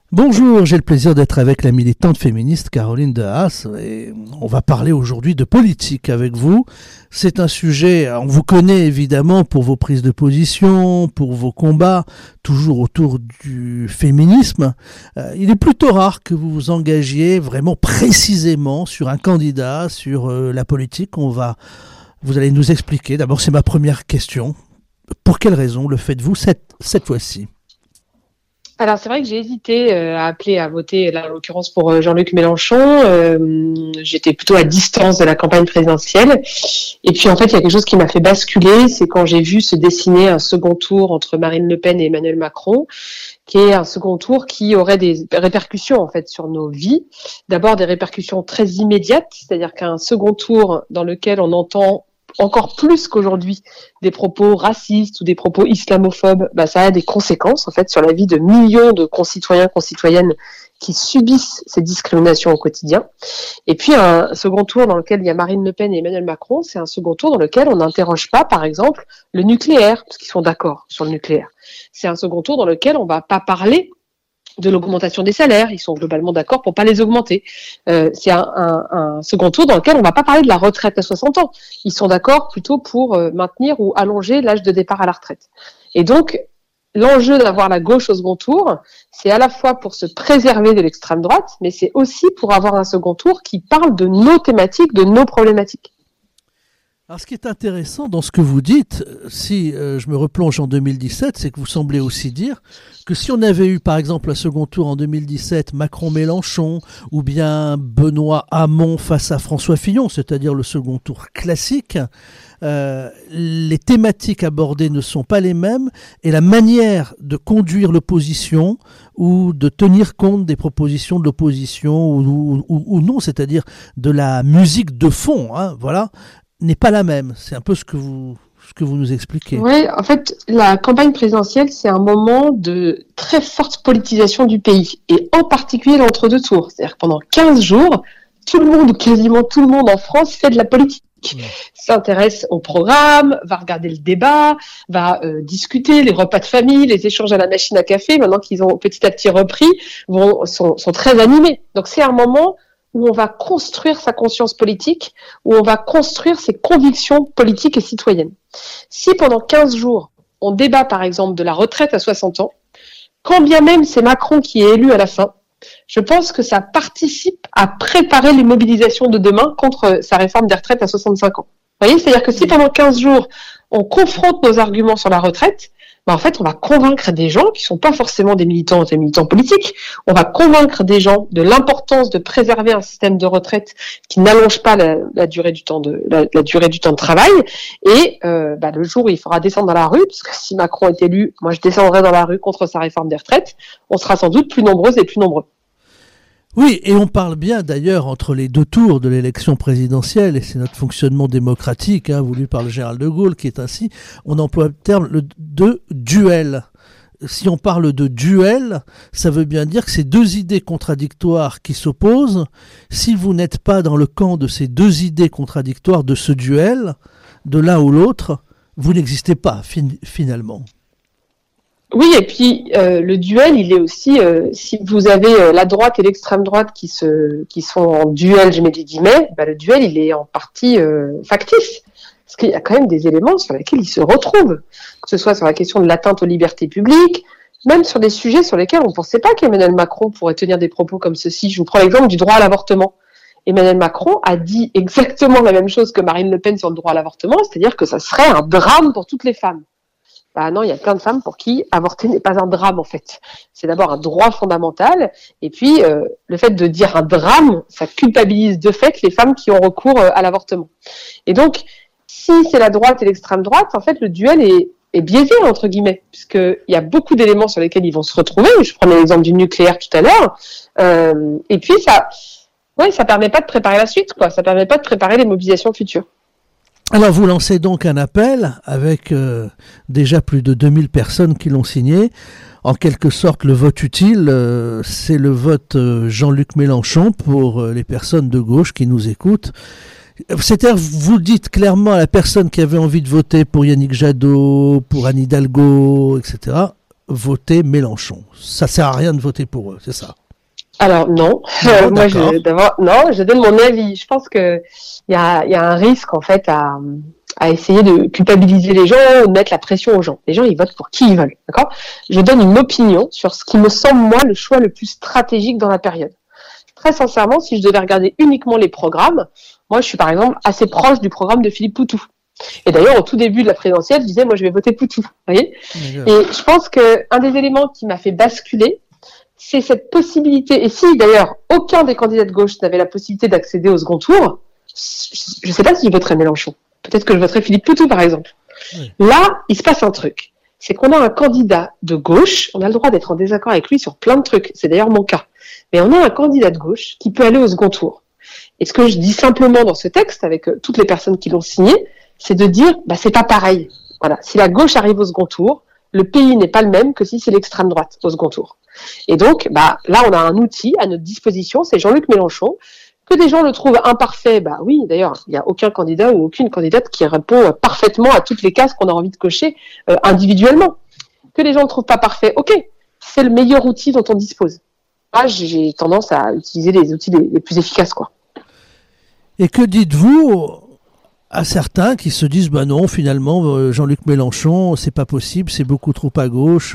Bonjour, j'ai le plaisir d'être avec la militante féministe Caroline de Haas et on va parler aujourd'hui de politique avec vous. C'est un sujet, on vous connaît évidemment pour vos prises de position, pour vos combats, toujours autour du féminisme. Il est plutôt rare que vous vous engagiez vraiment précisément sur un candidat, sur la politique. Vous allez nous expliquer. D'abord, c'est ma première question. Pour quelle raison le faites-vous cette fois-ci ? Alors c'est vrai que j'ai hésité à appeler à voter, là en l'occurrence pour Jean-Luc Mélenchon. J'étais plutôt à distance de la campagne présidentielle. Et puis en fait, il y a quelque chose qui m'a fait basculer, c'est quand j'ai vu se dessiner un second tour entre Marine Le Pen et Emmanuel Macron, qui est un second tour qui aurait des répercussions en fait sur nos vies. D'abord des répercussions très immédiates, c'est-à-dire qu'un second tour dans lequel on entend encore plus qu'aujourd'hui des propos racistes ou des propos islamophobes, ça a des conséquences en fait sur la vie de millions de concitoyens, concitoyennes qui subissent ces discriminations au quotidien. Et puis un second tour dans lequel il y a Marine Le Pen et Emmanuel Macron, c'est un second tour dans lequel on n'interroge pas, par exemple, le nucléaire, parce qu'ils sont d'accord sur le nucléaire. C'est un second tour dans lequel on va pas parler de l'augmentation des salaires, ils sont globalement d'accord pour pas les augmenter. C'est un second tour dans lequel on va pas parler de la retraite à 60 ans. Ils sont d'accord plutôt pour maintenir ou allonger l'âge de départ à la retraite. Et donc, l'enjeu d'avoir la gauche au second tour, c'est à la fois pour se préserver de l'extrême droite, mais c'est aussi pour avoir un second tour qui parle de nos thématiques, de nos problématiques. Alors, ce qui est intéressant dans ce que vous dites, si je me replonge en 2017, c'est que vous semblez aussi dire que si on avait eu par exemple un second tour en 2017, Macron-Mélenchon, ou bien Benoît Hamon face à François Fillon, c'est-à-dire le second tour classique, les thématiques abordées ne sont pas les mêmes et la manière de conduire l'opposition ou de tenir compte des propositions de l'opposition ou non, c'est-à-dire de la musique de fond, voilà, n'est pas la même. C'est un peu ce que vous nous expliquez. Oui, en fait, la campagne présidentielle, c'est un moment de très forte politisation du pays, et en particulier l'entre-deux tours. C'est-à-dire que pendant 15 jours, tout le monde, ou quasiment tout le monde en France, fait de la politique. S'intéresse au programme, va regarder le débat, va discuter, les repas de famille, les échanges à la machine à café, maintenant qu'ils ont petit à petit repris, sont très animés. Donc c'est un moment où on va construire sa conscience politique, où on va construire ses convictions politiques et citoyennes. Si pendant 15 jours, on débat par exemple de la retraite à 60 ans, quand bien même c'est Macron qui est élu à la fin, je pense que ça participe à préparer les mobilisations de demain contre sa réforme des retraites à 65 ans. Vous voyez, c'est-à-dire que si pendant 15 jours, on confronte nos arguments sur la retraite, en fait, on va convaincre des gens qui sont pas forcément des militants politiques. On va convaincre des gens de l'importance de préserver un système de retraite qui n'allonge pas la durée du temps de travail. Et le jour où il faudra descendre dans la rue, parce que si Macron est élu, moi je descendrai dans la rue contre sa réforme des retraites, on sera sans doute plus nombreuses et plus nombreux. Oui, et on parle bien d'ailleurs entre les deux tours de l'élection présidentielle, et c'est notre fonctionnement démocratique, voulu par le général de Gaulle, qui est ainsi, on emploie le terme de duel. Si on parle de duel, ça veut bien dire que c'est deux idées contradictoires qui s'opposent. Si vous n'êtes pas dans le camp de ces deux idées contradictoires de ce duel, de l'un ou l'autre, vous n'existez pas finalement. Oui, et puis le duel, il est aussi, si vous avez la droite et l'extrême droite qui sont en duel, je mets des guillemets, le duel, il est en partie factice. Parce qu'il y a quand même des éléments sur lesquels ils se retrouvent, que ce soit sur la question de l'atteinte aux libertés publiques, même sur des sujets sur lesquels on ne pensait pas qu'Emmanuel Macron pourrait tenir des propos comme ceci. Je vous prends l'exemple du droit à l'avortement. Emmanuel Macron a dit exactement la même chose que Marine Le Pen sur le droit à l'avortement, c'est-à-dire que ça serait un drame pour toutes les femmes. Non, il y a plein de femmes pour qui avorter n'est pas un drame en fait. C'est d'abord un droit fondamental, et puis le fait de dire un drame, ça culpabilise de fait les femmes qui ont recours à l'avortement. Et donc, si c'est la droite et l'extrême droite, en fait, le duel est biaisé entre guillemets, puisqu'il y a beaucoup d'éléments sur lesquels ils vont se retrouver. Je prenais l'exemple du nucléaire tout à l'heure, et puis ça permet pas de préparer la suite, quoi. Ça permet pas de préparer les mobilisations futures. Alors vous lancez donc un appel avec déjà plus de 2000 personnes qui l'ont signé. En quelque sorte, le vote utile, c'est le vote Jean-Luc Mélenchon pour les personnes de gauche qui nous écoutent. C'est-à-dire, vous dites clairement à la personne qui avait envie de voter pour Yannick Jadot, pour Anne Hidalgo, etc., voter Mélenchon. Ça sert à rien de voter pour eux, c'est ça? Alors non, moi je donne mon avis. Je pense que il y a un risque en fait à essayer de culpabiliser les gens ou de mettre la pression aux gens. Les gens ils votent pour qui ils veulent, d'accord? Je donne une opinion sur ce qui me semble moi le choix le plus stratégique dans la période. Très sincèrement, si je devais regarder uniquement les programmes, moi je suis par exemple assez proche du programme de Philippe Poutou. Et d'ailleurs, au tout début de la présidentielle, je disais, moi, je vais voter Poutou. Vous voyez ? Et je pense que un des éléments qui m'a fait basculer, c'est cette possibilité. Et si, d'ailleurs, aucun des candidats de gauche n'avait la possibilité d'accéder au second tour, je ne sais pas si je voterais Mélenchon. Peut-être que je voterais Philippe Poutou, par exemple. Oui. Là, il se passe un truc. C'est qu'on a un candidat de gauche, on a le droit d'être en désaccord avec lui sur plein de trucs. C'est d'ailleurs mon cas. Mais on a un candidat de gauche qui peut aller au second tour. Et ce que je dis simplement dans ce texte, avec toutes les personnes qui l'ont signé, c'est de dire, c'est pas pareil. Voilà. Si la gauche arrive au second tour, le pays n'est pas le même que si c'est l'extrême droite au second tour. Et donc, là, on a un outil à notre disposition, c'est Jean-Luc Mélenchon. Que des gens le trouvent imparfait, oui, d'ailleurs, il n'y a aucun candidat ou aucune candidate qui répond parfaitement à toutes les cases qu'on a envie de cocher individuellement. Que les gens ne le trouvent pas parfait, ok, c'est le meilleur outil dont on dispose. Moi, j'ai tendance à utiliser les outils les plus efficaces, quoi. Et que dites-vous à certains qui se disent non, finalement Jean-Luc Mélenchon c'est pas possible, c'est beaucoup trop à gauche,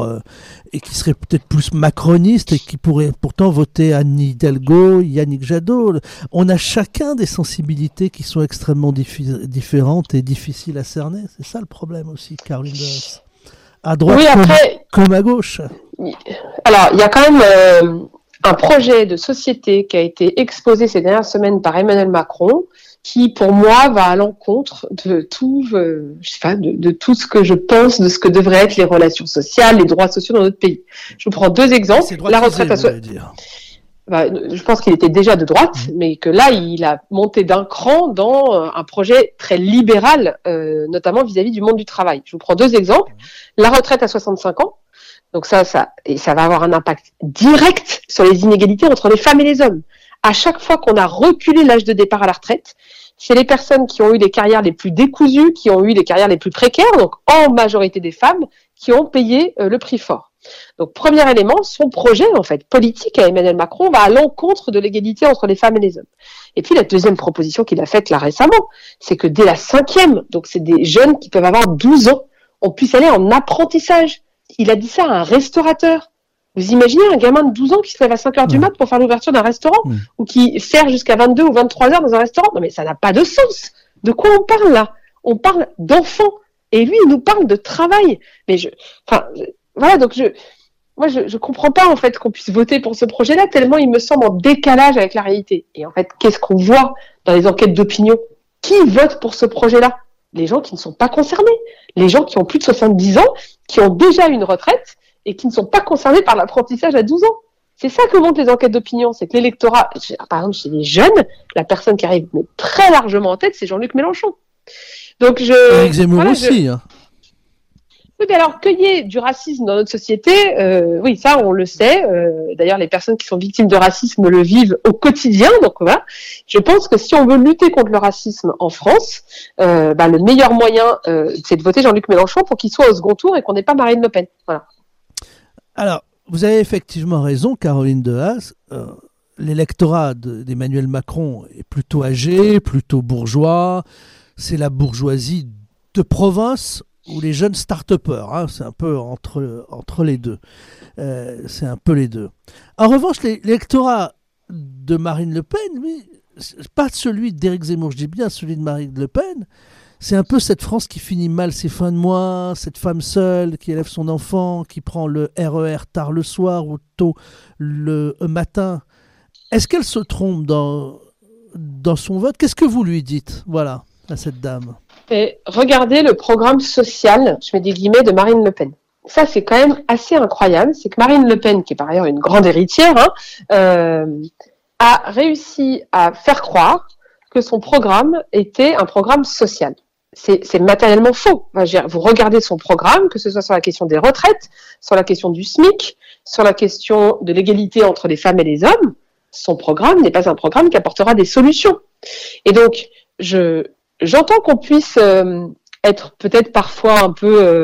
et qui seraient peut-être plus macronistes et qui pourraient pourtant voter Anne Hidalgo, Yannick Jadot. On a chacun des sensibilités qui sont extrêmement différentes et difficiles à cerner. C'est ça le problème aussi, Caroline Dehaas. À droite comme à gauche. Alors il y a quand même un projet de société qui a été exposé ces dernières semaines par Emmanuel Macron, qui, pour moi, va à l'encontre de tout, de tout ce que je pense de ce que devraient être les relations sociales, les droits sociaux dans notre pays. Je vous prends deux exemples. La retraite à je pense qu'il était déjà de droite, mais que là, il a monté d'un cran dans un projet très libéral, notamment vis-à-vis du monde du travail. Je vous prends deux exemples. La retraite à 65 ans. Donc ça va avoir un impact direct sur les inégalités entre les femmes et les hommes. À chaque fois qu'on a reculé l'âge de départ à la retraite, c'est les personnes qui ont eu les carrières les plus décousues, qui ont eu les carrières les plus précaires, donc en majorité des femmes, qui ont payé le prix fort. Donc premier élément, son projet en fait politique à Emmanuel Macron va à l'encontre de l'égalité entre les femmes et les hommes. Et puis la deuxième proposition qu'il a faite là récemment, c'est que dès la 5e, donc c'est des jeunes qui peuvent avoir 12 ans, on puisse aller en apprentissage. Il a dit ça à un restaurateur. Vous imaginez un gamin de 12 ans qui se lève à 5h du mat pour faire l'ouverture d'un restaurant ou qui sert jusqu'à 22 ou 23 heures dans un restaurant? Non mais ça n'a pas de sens. De quoi on parle là? On parle d'enfants. Et lui, il nous parle de travail. Mais voilà, donc je comprends pas en fait qu'on puisse voter pour ce projet-là tellement il me semble en décalage avec la réalité. Et en fait, qu'est-ce qu'on voit dans les enquêtes d'opinion? Qui vote pour ce projet-là? Les gens qui ne sont pas concernés. Les gens qui ont plus de 70 ans, qui ont déjà une retraite et qui ne sont pas concernés par l'apprentissage à 12 ans. C'est ça que montrent les enquêtes d'opinion, c'est que l'électorat, par exemple chez les jeunes, la personne qui arrive très largement en tête, c'est Jean-Luc Mélenchon. Donc Éric Zemmour aussi. Oui, mais alors qu'il y ait du racisme dans notre société, oui, ça on le sait. D'ailleurs, les personnes qui sont victimes de racisme le vivent au quotidien. Donc voilà, je pense que si on veut lutter contre le racisme en France, le meilleur moyen, c'est de voter Jean-Luc Mélenchon pour qu'il soit au second tour et qu'on n'ait pas Marine Le Pen. Voilà. Alors, vous avez effectivement raison, Caroline Dehaas. L'électorat d'Emmanuel Macron est plutôt âgé, plutôt bourgeois. C'est la bourgeoisie de province ou les jeunes start-upers. C'est un peu entre les deux. C'est un peu les deux. En revanche, l'électorat de Marine Le Pen, pas celui d'Éric Zemmour, je dis bien celui de Marine Le Pen. C'est un peu cette France qui finit mal ses fins de mois, cette femme seule qui élève son enfant, qui prend le RER tard le soir ou tôt le matin. Est-ce qu'elle se trompe dans son vote? Qu'est-ce que vous lui dites, voilà, à cette dame? Et regardez le programme social, je mets des guillemets, de Marine Le Pen. Ça, c'est quand même assez incroyable. C'est que Marine Le Pen, qui est par ailleurs une grande héritière, a réussi à faire croire que son programme était un programme social. C'est matériellement faux. Vous regardez son programme, que ce soit sur la question des retraites, sur la question du SMIC, sur la question de l'égalité entre les femmes et les hommes, son programme n'est pas un programme qui apportera des solutions. Et donc, j'entends qu'on puisse être peut-être parfois un peu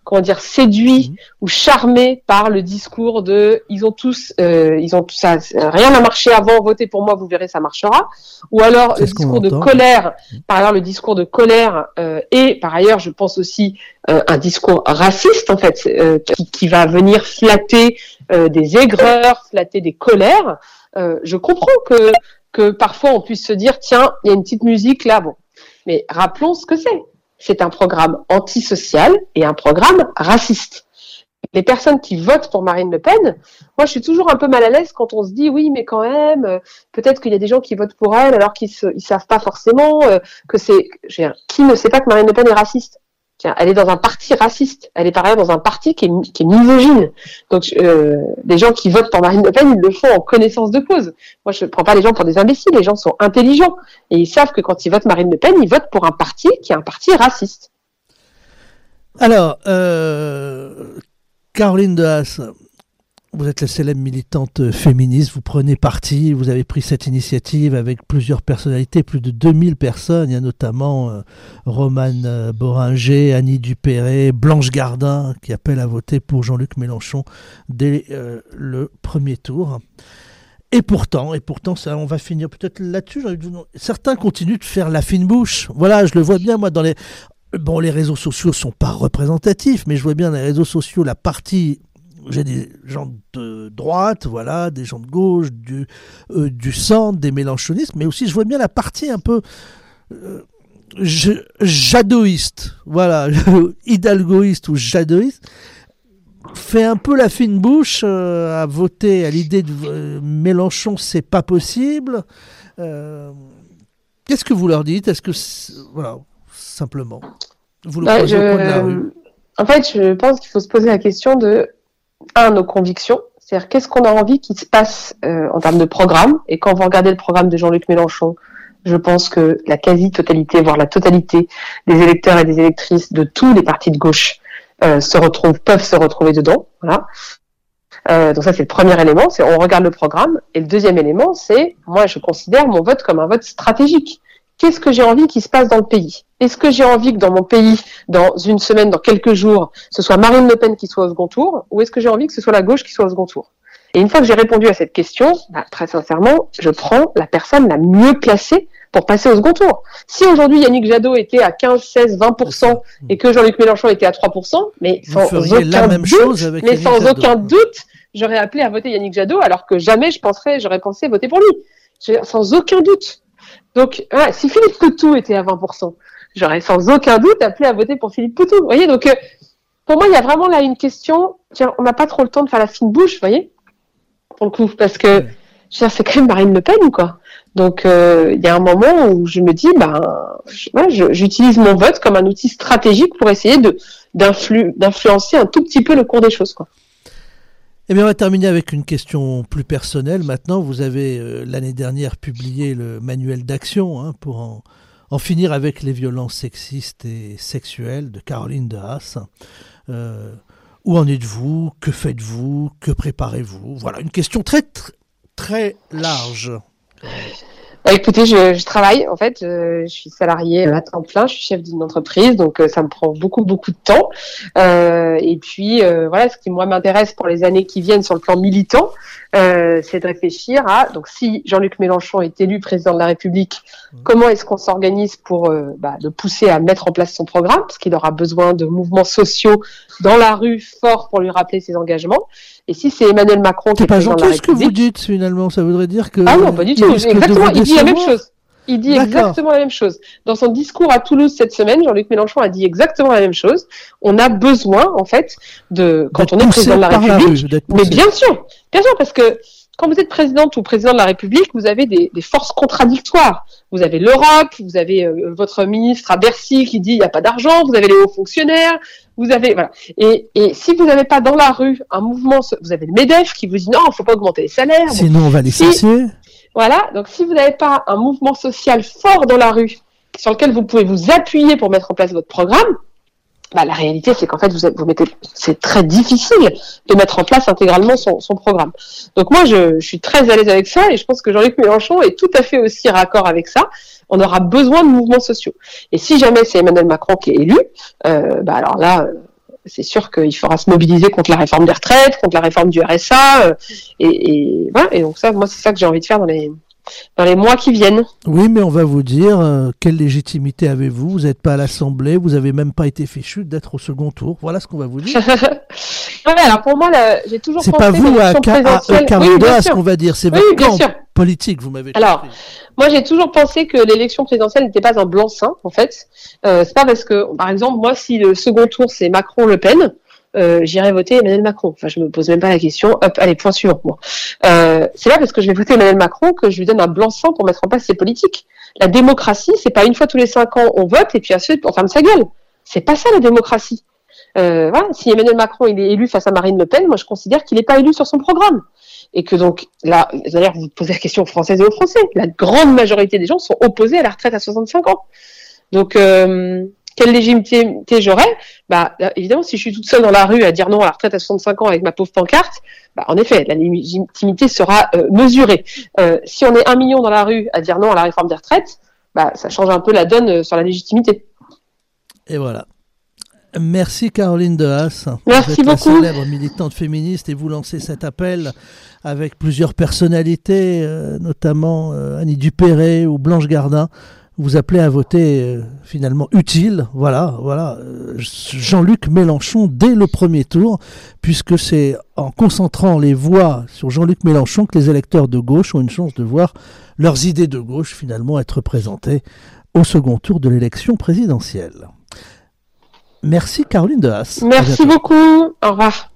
séduits ou charmés par le discours de ils ont tous ça, rien n'a marché avant, votez pour moi, vous verrez, ça marchera. Ou alors le discours de colère, par ailleurs le discours de colère et par ailleurs je pense aussi un discours raciste en fait qui va venir flatter des aigreurs, flatter des colères. Je comprends que parfois on puisse se dire tiens, il y a une petite musique là, bon. Mais rappelons ce que c'est. C'est un programme antisocial et un programme raciste. Les personnes qui votent pour Marine Le Pen, moi je suis toujours un peu mal à l'aise quand on se dit oui mais quand même, peut-être qu'il y a des gens qui votent pour elle alors qu'ils savent pas forcément que c'est... Qui ne sait pas que Marine Le Pen est raciste ? Tiens, elle est dans un parti raciste. Elle est par ailleurs dans un parti qui est misogyne. Donc, les gens qui votent pour Marine Le Pen, ils le font en connaissance de cause. Moi, je ne prends pas les gens pour des imbéciles. Les gens sont intelligents. Et ils savent que quand ils votent Marine Le Pen, ils votent pour un parti qui est un parti raciste. Alors, Caroline de Haas, vous êtes la célèbre militante féministe, vous prenez parti, vous avez pris cette initiative avec plusieurs personnalités, plus de 2000 personnes, il y a notamment Romane Boringer, Annie Dupéré, Blanche Gardin qui appellent à voter pour Jean-Luc Mélenchon dès le premier tour. Et pourtant, ça, on va finir peut-être là-dessus, certains continuent de faire la fine bouche. Voilà, je le vois bien moi dans les... Bon, les réseaux sociaux sont pas représentatifs, mais je vois bien dans les réseaux sociaux la partie... J'ai des gens de droite, voilà, des gens de gauche, du centre, des mélenchonistes, mais aussi je vois bien la partie un peu jadoïste, voilà, hidalgoïste ou jadoïste, fait un peu la fine bouche à voter à l'idée de Mélenchon, c'est pas possible. Qu'est-ce que vous leur dites ? Est-ce que, voilà, simplement, vous le posez au coin de la rue ? En fait, je pense qu'il faut se poser la question de nos convictions, c'est-à-dire qu'est-ce qu'on a envie qu'il se passe en termes de programme. Et quand vous regardez le programme de Jean-Luc Mélenchon, je pense que la quasi-totalité, voire la totalité des électeurs et des électrices de tous les partis de gauche peuvent se retrouver dedans. Voilà. Donc ça, c'est le premier élément, c'est on regarde le programme. Et le deuxième élément, c'est moi, je considère mon vote comme un vote stratégique. Qu'est-ce que j'ai envie qu'il se passe dans le pays ? Est-ce que j'ai envie que dans mon pays, dans une semaine, dans quelques jours, ce soit Marine Le Pen qui soit au second tour, ou est-ce que j'ai envie que ce soit la gauche qui soit au second tour ? Et une fois que j'ai répondu à cette question, très sincèrement, je prends la personne la mieux placée pour passer au second tour. Si aujourd'hui Yannick Jadot était à 15, 16, 20% et que Jean-Luc Mélenchon était à 3%, mais sans aucun doute, j'aurais appelé à voter Yannick Jadot, alors que jamais j'aurais pensé voter pour lui. Sans aucun doute. Donc, voilà, si Philippe Poutou était à 20%, j'aurais sans aucun doute appelé à voter pour Philippe Poutou. Vous voyez, donc, pour moi, il y a vraiment là une question. Tiens, on n'a pas trop le temps de faire la fine bouche, vous voyez, pour le coup, parce que c'est quand même Marine Le Pen, quoi. Donc, il y a un moment où je me dis, j'utilise mon vote comme un outil stratégique pour essayer d'influencer un tout petit peu le cours des choses, quoi. Eh bien, on va terminer avec une question plus personnelle. Maintenant, vous avez l'année dernière publié le manuel d'action pour en finir avec les violences sexistes et sexuelles de Caroline de Haas. Où en êtes-vous ? Que faites-vous ? Que préparez-vous ? Voilà, une question très, très large. Écoutez, je travaille, en fait, je suis salariée à temps plein, je suis chef d'une entreprise, donc ça me prend beaucoup, beaucoup de temps. Et puis, voilà, ce qui, moi, m'intéresse pour les années qui viennent sur le plan militant, c'est de réfléchir à, donc si Jean-Luc Mélenchon est élu président de la République, comment est-ce qu'on s'organise pour le pousser à mettre en place son programme, parce qu'il aura besoin de mouvements sociaux dans la rue forts pour lui rappeler ses engagements. Et si c'est Emmanuel Macron qui est président de la République... C'est pas gentil ce que vous dites, finalement. Ça voudrait dire que... Ah non, pas du tout. Exactement, il dit la même chose. Il dit exactement la même chose. Dans son discours à Toulouse cette semaine, Jean-Luc Mélenchon a dit exactement la même chose. On a besoin, en fait, quand on est président de la République... Mais bien sûr, parce que quand vous êtes présidente ou président de la République, vous avez des forces contradictoires. Vous avez l'Europe, vous avez votre ministre à Bercy qui dit il n'y a pas d'argent, vous avez les hauts fonctionnaires, vous avez voilà. Et si vous n'avez pas dans la rue un mouvement, vous avez le MEDEF qui vous dit non, il ne faut pas augmenter les salaires. Sinon on va licencier. Voilà, donc si vous n'avez pas un mouvement social fort dans la rue sur lequel vous pouvez vous appuyer pour mettre en place votre programme, la réalité, c'est qu'en fait, c'est très difficile de mettre en place intégralement son programme. Donc moi, je suis très à l'aise avec ça et je pense que Jean-Luc Mélenchon est tout à fait aussi raccord avec ça. On aura besoin de mouvements sociaux. Et si jamais c'est Emmanuel Macron qui est élu, alors là, c'est sûr qu'il faudra se mobiliser contre la réforme des retraites, contre la réforme du RSA, et voilà. Et donc ça, moi, c'est ça que j'ai envie de faire dans les mois qui viennent. Oui, mais on va vous dire, quelle légitimité avez-vous? Vous n'êtes pas à l'Assemblée, vous n'avez même pas été fichu d'être au second tour. Voilà ce qu'on va vous dire. Ouais, alors pour moi, j'ai toujours c'est pensé pas vous à oui, ce qu'on va dire, c'est votre camp politique, vous m'avez alors, moi, j'ai toujours pensé que l'élection présidentielle n'était pas un blanc-seing, en fait. C'est pas parce que, par exemple, moi, si le second tour, c'est Macron-Le Pen, j'irai voter Emmanuel Macron. Enfin, je me pose même pas la question. Hop, allez, point suivant. Moi, c'est pas parce que je vais voter Emmanuel Macron que je lui donne un blanc-seing pour mettre en place ses politiques. La démocratie, c'est pas une fois tous les 5 ans on vote et puis ensuite on ferme sa gueule. C'est pas ça la démocratie. Voilà. Si Emmanuel Macron il est élu face à Marine Le Pen, moi je considère qu'il n'est pas élu sur son programme. Et que donc, là, d'ailleurs, vous posez la question aux Françaises et aux Français. La grande majorité des gens sont opposés à la retraite à 65 ans. Donc, quelle légitimité j'aurais? Bah, évidemment, si je suis toute seule dans la rue à dire non à la retraite à 65 ans avec ma pauvre pancarte, bah, en effet, la légitimité sera mesurée. Si on est 1 million dans la rue à dire non à la réforme des retraites, bah, ça change un peu la donne sur la légitimité. Et voilà. Merci Caroline Dehaas. Merci vous êtes beaucoup. La célèbre militante féministe et vous lancez cet appel avec plusieurs personnalités, notamment Annie Dupéré ou Blanche Gardin. Vous appelez à voter finalement utile, voilà, Jean-Luc Mélenchon dès le premier tour, puisque c'est en concentrant les voix sur Jean-Luc Mélenchon que les électeurs de gauche ont une chance de voir leurs idées de gauche finalement être présentées au second tour de l'élection présidentielle. Merci Caroline Dehaas. Merci beaucoup. Au revoir.